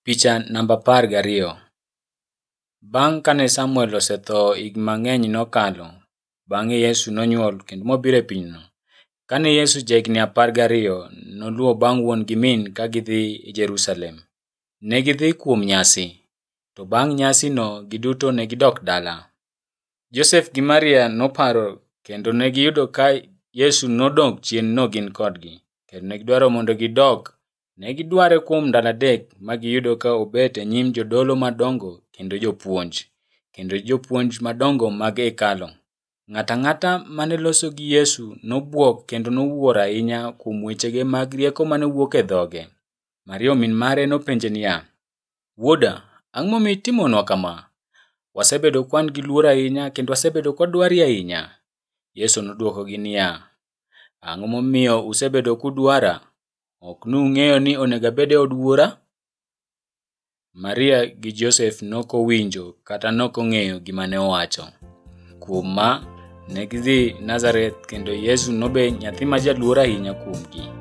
Picha namba 12. Bang' kane Samuel osetho higni mang'eny nokalo, bang'e Yesu nonyuol kendo mobiro e pinyno. Kane Yesu jahigni 12, noluwo bang' wuon gi min ka gidhi Jerusalem. Ne gidhi kuom nyasi, to bang' nyasino giduto ne gidok dala. Josef gi Maria noparo kendo ne giyudo ka Yesu nodok chien gin kodgi, kendo ne gidwaro mondo gidog. Ne gidware kuom ndalo 3 ma giyudo ka obet e nyim jodolo madongo kendo jopuonj madongo mag hekalu. Ng'ato ang'ata mane loso gi Yesu nobwok kendo nowuoro ahinya kuom wechege mag rieko mane wuok e dhoge. Maria min mare nopenje niya, "Wuoda, ang'o momiyo itimonwa kama? Wasebedo kwan gi luor ahinya kendo wasebedo kwadwari ahinya." Yesu nodwokogi niya, "Ang'o momiyo usebedo kudwara? Ok nung'eyo ni onego abed e od Wuora?" Maria gi Josef nokowinjo kata nokong'eyo gima ne owacho. Kuom ma ne gidhi Nazareth kendo Yesu nobe nyathi ma jaluor ahinya kuomgi.